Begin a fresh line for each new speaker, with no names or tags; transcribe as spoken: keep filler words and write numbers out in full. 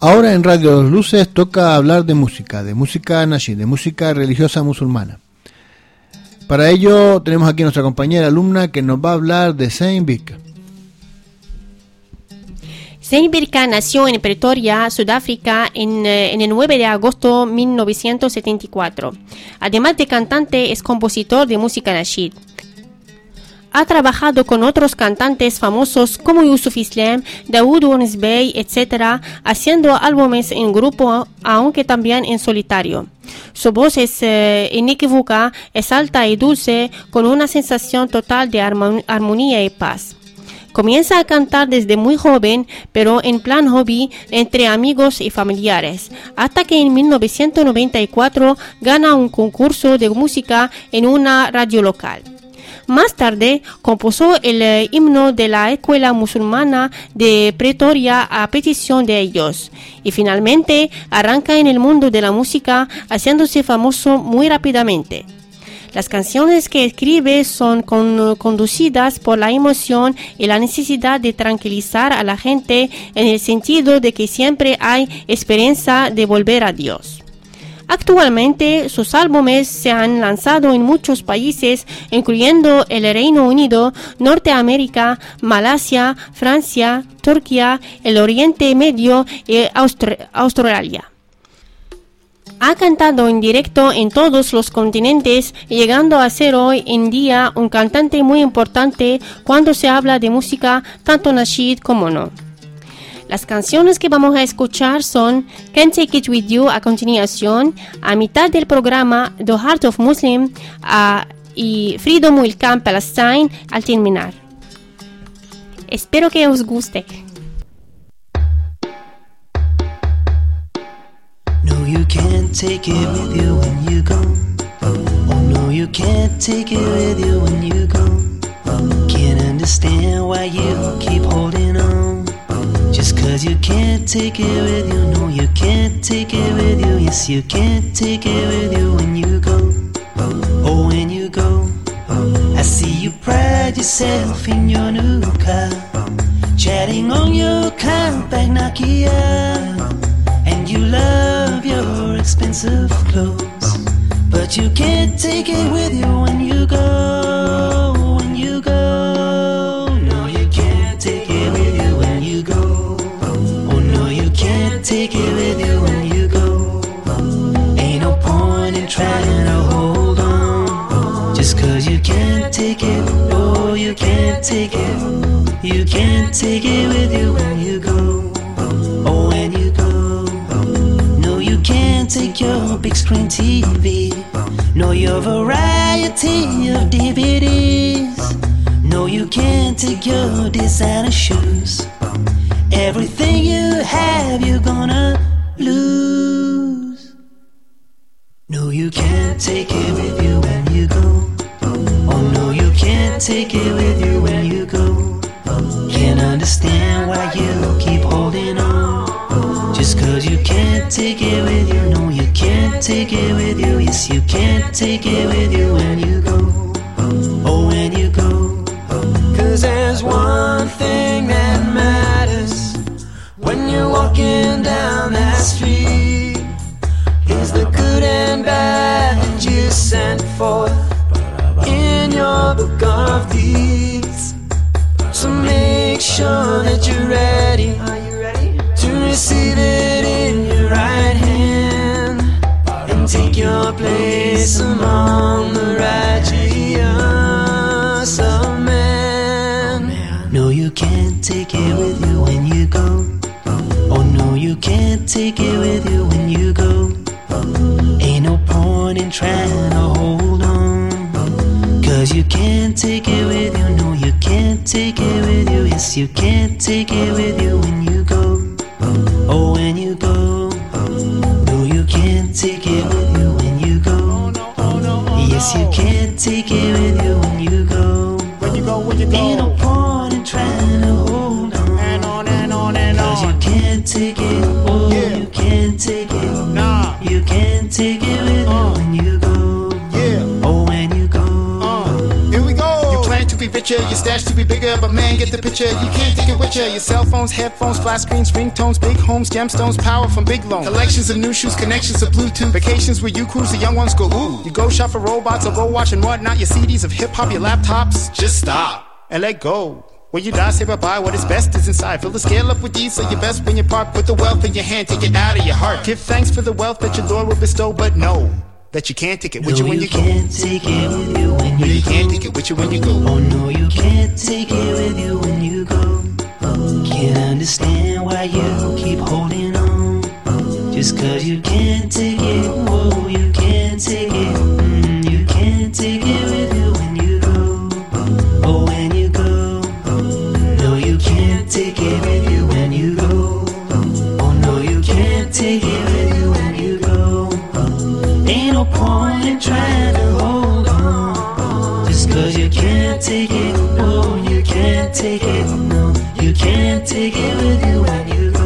Ahora en Radio Dos Luces toca hablar de música, de música nashi, de música religiosa musulmana. Para ello tenemos aquí a nuestra compañera alumna que nos va a hablar de Saint Birka.
Saint Birka nació en Pretoria, Sudáfrica, en, en el nueve de agosto de mil novecientos setenta y cuatro. Además de cantante, es compositor de música nasheed. Ha trabajado con otros cantantes famosos como Yusuf Islam, Dawood Hornsby, etcétera, haciendo álbumes en grupo, aunque también en solitario. Su voz es eh, inequívoca, es alta y dulce, con una sensación total de armonía y paz. Comienza a cantar desde muy joven, pero en plan hobby, entre amigos y familiares, hasta que en mil novecientos noventa y cuatro gana un concurso de música en una radio local. Más tarde, compuso el eh, himno de la escuela musulmana de Pretoria a petición de ellos. Y finalmente, arranca en el mundo de la música, haciéndose famoso muy rápidamente. Las canciones que escribe son con, conducidas por la emoción y la necesidad de tranquilizar a la gente en el sentido de que siempre hay esperanza de volver a Dios. Actualmente, sus álbumes se han lanzado en muchos países, incluyendo el Reino Unido, Norteamérica, Malasia, Francia, Turquía, el Oriente Medio y Austr- Australia. Ha cantado en directo en todos los continentes, llegando a ser hoy en día un cantante muy importante cuando se habla de música, tanto nasheed como no. Las canciones que vamos a escuchar son Can't Take It With You a continuación, a mitad del programa The Heart of Muslim uh, y Freedom Will Come Palestine al terminar. Espero que os guste.
No, you can't take it with you when you go. Oh, no, you can't take it with you when you go. Can't understand why you keep holding on. Just cause you can't take it with you. No, you can't take it with you. Yes, you can't take it with you when you go. Oh, when you go. I see you pride yourself in your new car, chatting on your compact Nokia. And you love your expensive clothes, but you can't take it with you when you go. When you go. No, you can't take it with you when you go. Can't take it with you when you go. Ain't no point in trying to hold on, just cause you can't take it. Oh, you can't take it. You can't take it with you when you go. Oh, when you go. No, you can't take your big screen T V, nor your variety of D V Ds. No, you can't take your designer shoes. Everything you have, you're gonna lose. No, you can't take it with you when you go. Oh, no, you can't take it with you when you go. Can't understand why you keep holding on, just cause you can't take it with you. No, you can't take it with you. Yes, you can't take it with you when you go. Oh, when you go. Cause there's one thing that matters when you're walking down that street, is the good and bad that you sent forth in your book of deeds. So make sure that you're ready, Are you ready? to receive it in your right hand and take your place among the righteous of men. No, you can't take it with you when you go. Oh, no, you can't take it with you when you go. Ain't no point in trying to hold on, cause you can't take it with you. No, you can't take it with you. Yes, you can't take it with you when you go. Oh, when you go. No, you can't take it with you when you go. Yes, you can't take it with you when you go.
When you go, when you go.
Ain't no point in trying to hold on,
And on and on and
cause you
on.
can't take it. Oh,
Yeah.
you can't take it.
Nah.
You can't take it with you
Uh.
when you go.
Yeah.
Oh, when you go.
Uh, here we go. You plan to be
richer, your stash to be bigger, but man, get the picture, you can't take it with you. Your cell phones, headphones, flat screens, ringtones, big homes, gemstones, power from big loans. Collections of new shoes, connections of Bluetooth. Vacations where you cruise, the young ones go ooh. You go shop for robots or go watch and whatnot. Your C Ds of hip-hop, your laptops, just stop and let go. When you die, say bye-bye, what is best is inside. Fill the scale up with ease, so your best when you part. Put the wealth in your hand, take it out of your heart. Give thanks for the wealth that your Lord will bestow, but know that you can't take it with
No,
you when
you
you go.
can't take it with you when
No,
you
you
go.
can't take it with you when you go.
Oh no, you can't take it with you when you go. Can't understand why you keep holding on. Just cause you can't take it, whoa, you can't take it. Mm, you can't take it with you when you go. Oh, when you go. No, you can't take it with you when you go. Oh no, you can't take it with you when you go. Ain't no point in trying to hold on. Just cause you can't take it, oh, you can't take it. No, you can't take it with you when you go.